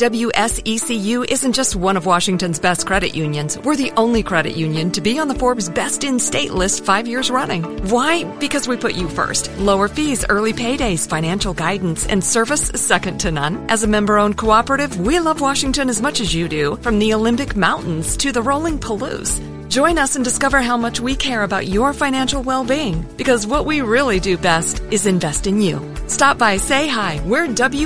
WSECU isn't just one of Washington's best credit unions. We're the only credit union to be on the Forbes Best in State list 5 years running. Why? Because we put you first. Lower fees, early paydays, financial guidance, and service second to none. As a member-owned cooperative, we love Washington as much as you do, from the Olympic Mountains to the rolling Palouse. Join us and discover how much we care about your financial well-being, because what we really do best is invest in you. Stop by, say hi. We're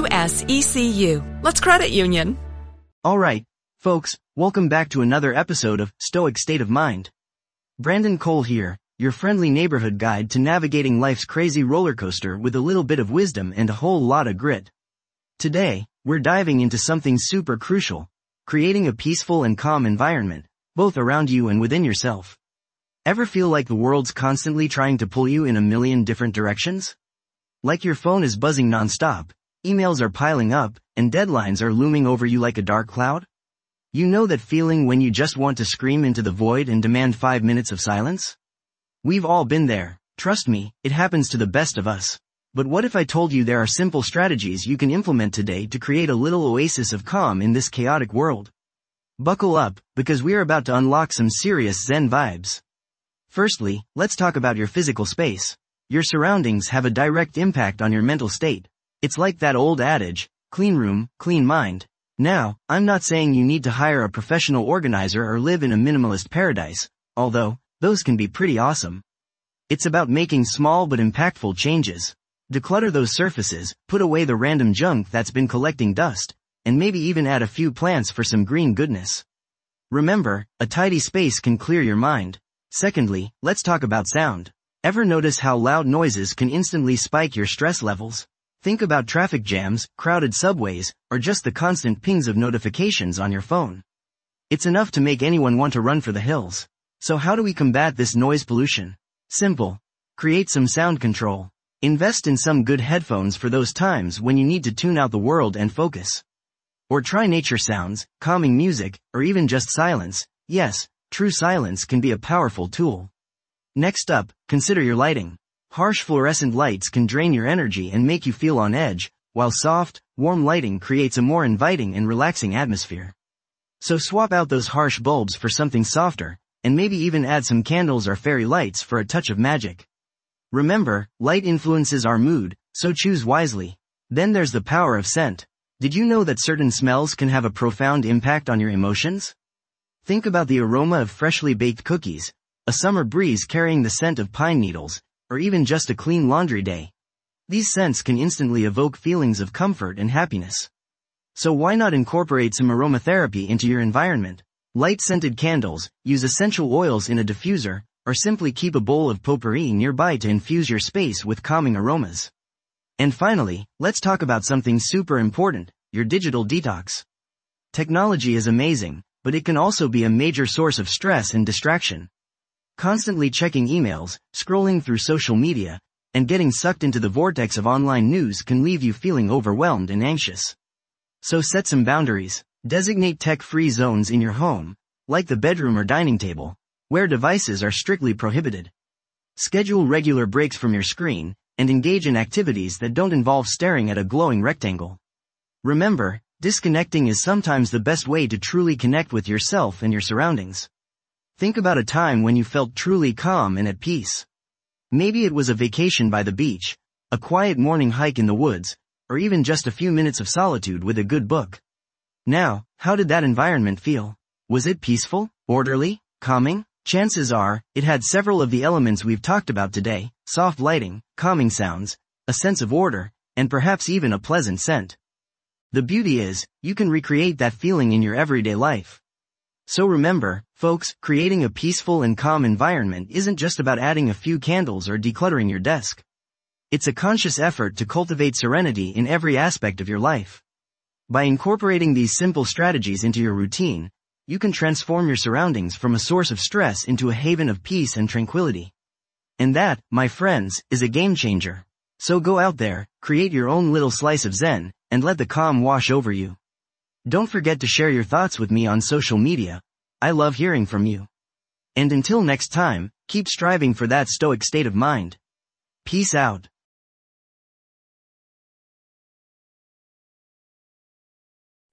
WSECU. Let's credit union. All right, folks, welcome back to another episode of Stoic State of Mind. Brandon Cole here, your friendly neighborhood guide to navigating life's crazy roller coaster with a little bit of wisdom and a whole lot of grit. Today, we're diving into something super crucial: creating a peaceful and calm environment, both around you and within yourself. Ever feel like the world's constantly trying to pull you in a million different directions? Like your phone is buzzing nonstop, emails are piling up, and deadlines are looming over you like a dark cloud? You know that feeling when you just want to scream into the void and demand 5 minutes of silence? We've all been there. Trust me, it happens to the best of us. But what if I told you there are simple strategies you can implement today to create a little oasis of calm in this chaotic world? Buckle up, because we're about to unlock some serious Zen vibes. Firstly, let's talk about your physical space. Your surroundings have a direct impact on your mental state. It's like that old adage, clean room, clean mind. Now, I'm not saying you need to hire a professional organizer or live in a minimalist paradise, although those can be pretty awesome. It's about making small but impactful changes. Declutter those surfaces, put away the random junk that's been collecting dust, and maybe even add a few plants for some green goodness. Remember, a tidy space can clear your mind. Secondly, let's talk about sound. Ever notice how loud noises can instantly spike your stress levels? Think about traffic jams, crowded subways, or just the constant pings of notifications on your phone. It's enough to make anyone want to run for the hills. So how do we combat this noise pollution? Simple. Create some sound control. Invest in some good headphones for those times when you need to tune out the world and focus. Or try nature sounds, calming music, or even just silence. Yes, true silence can be a powerful tool. Next up, consider your lighting. Harsh fluorescent lights can drain your energy and make you feel on edge, while soft, warm lighting creates a more inviting and relaxing atmosphere. So swap out those harsh bulbs for something softer, and maybe even add some candles or fairy lights for a touch of magic. Remember, light influences our mood, so choose wisely. Then there's the power of scent. Did you know that certain smells can have a profound impact on your emotions? Think about the aroma of freshly baked cookies, a summer breeze carrying the scent of pine needles, or even just a clean laundry day. These scents can instantly evoke feelings of comfort and happiness. So why not incorporate some aromatherapy into your environment? Light scented candles, use essential oils in a diffuser, or simply keep a bowl of potpourri nearby to infuse your space with calming aromas. And finally, let's talk about something super important: your digital detox. Technology is amazing, but it can also be a major source of stress and distraction. Constantly checking emails, scrolling through social media, and getting sucked into the vortex of online news can leave you feeling overwhelmed and anxious. So set some boundaries. Designate tech-free zones in your home, like the bedroom or dining table, where devices are strictly prohibited. Schedule regular breaks from your screen, and engage in activities that don't involve staring at a glowing rectangle. Remember, disconnecting is sometimes the best way to truly connect with yourself and your surroundings. Think about a time when you felt truly calm and at peace. Maybe it was a vacation by the beach, a quiet morning hike in the woods, or even just a few minutes of solitude with a good book. Now, how did that environment feel? Was it peaceful, orderly, calming? Chances are, it had several of the elements we've talked about today: soft lighting, calming sounds, a sense of order, and perhaps even a pleasant scent. The beauty is, you can recreate that feeling in your everyday life. So remember, folks, creating a peaceful and calm environment isn't just about adding a few candles or decluttering your desk. It's a conscious effort to cultivate serenity in every aspect of your life. By incorporating these simple strategies into your routine, you can transform your surroundings from a source of stress into a haven of peace and tranquility. And that, my friends, is a game changer. So go out there, create your own little slice of Zen, and let the calm wash over you. Don't forget to share your thoughts with me on social media. I love hearing from you. And until next time, keep striving for that stoic state of mind. Peace out.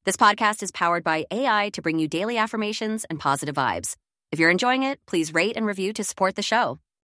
This podcast is powered by AI to bring you daily affirmations and positive vibes. If you're enjoying it, please rate and review to support the show.